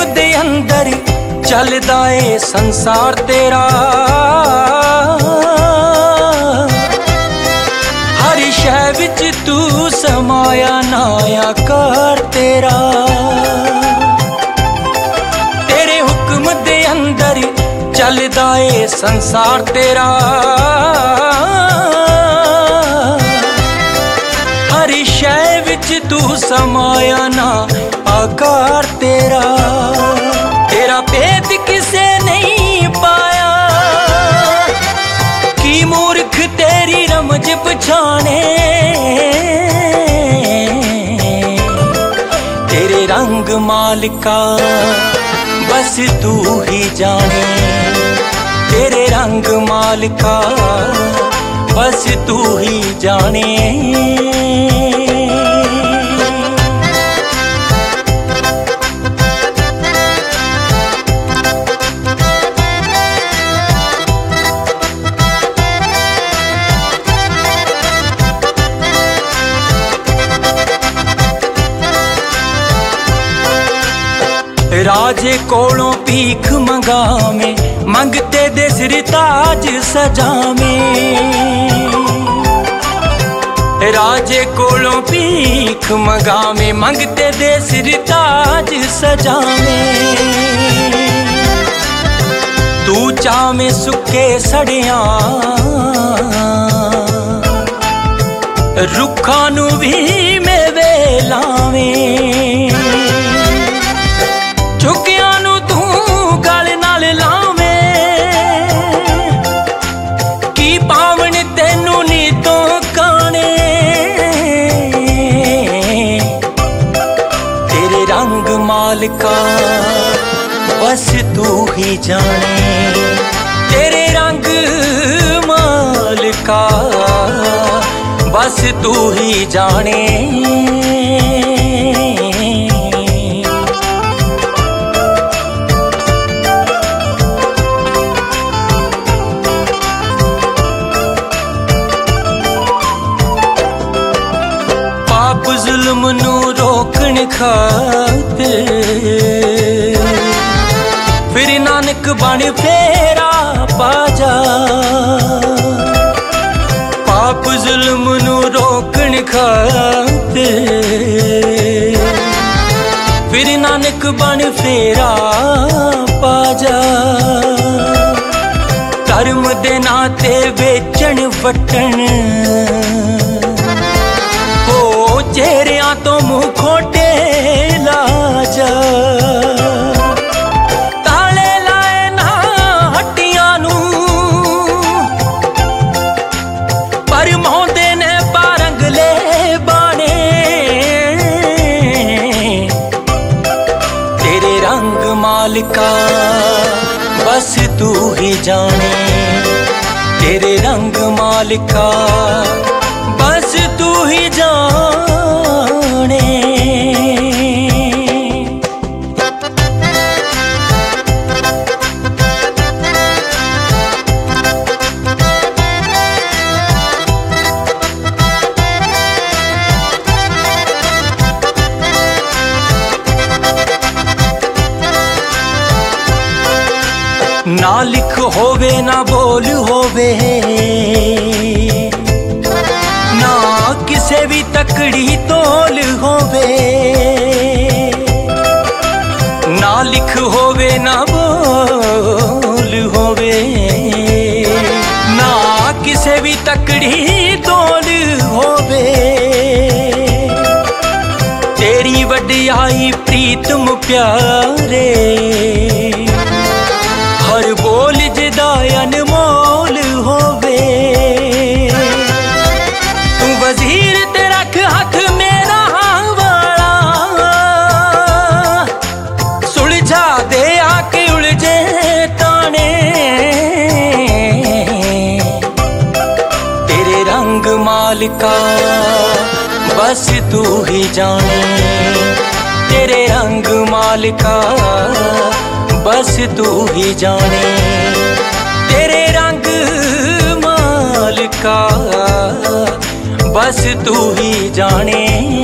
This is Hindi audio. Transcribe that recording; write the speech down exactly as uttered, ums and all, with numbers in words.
दे अंदर चलदा ए संसार तेरा, हर शै विच तू समाया ना आकार तेरा। तेरे हुक्म दे अंदर चलदा ए संसार तेरा, हर शै विच तू समाया ना आकार तेरा। तेरा भेद किसे नहीं पाया, की मूर्ख तेरी रमज पछाने। तेरे रंग मालिका बस तू ही जाने, तेरे रंग मालिका बस तू ही जाने। राजे कोलों भीख मंगावे, मंगते दे सिर ताज सजावे। राजे कोलों भीख मंगावे, मंगते दे सिर ताज सजावे। तू चावे सुके सड़ियां रुखां नू भी मेवे लावे। झुकियां नू तू गल नाल लावे, की पावन तेनू नी तो काने। तेरे रंग मालिका बस तू ही जाने, तेरे रंग मालिका बस तू ही जाने। जुल्म नू रोकण खातिर फिर नानक बन फेरा बाजा। पाप जुल्म नू रोकण खातिर फिर नानक बन फेरा बाजा। धर्म दे नाते बेचण वटन चेहरिया तो मुँह खोटे लाजा। ताले लाए ना हट्टियां नू पर मोहदे ने पारंगले बाने। तेरे रंग मालिका बस तू ही जाने, तेरे रंग मालिका बस तू ही जाने। ना लिख होवे ना बोल होवे, ना किसे भी तकड़ी तोल होवे। ना लिख होवे ना बोल होवे, ना किसे भी तकड़ी तोल होवे। तेरी वड्याई प्रीतम प्यारे, हर बोल जिदा अनमोल होवे। तू वजीर ते रख हथ मेरा वाला, सुलझा दे आके उलझे ताने। तेरे रंग मालिका बस तू ही जाने, तेरे रंग मालिका बस तू ही जाने। तेरे रंग मालिका बस तू ही जाने।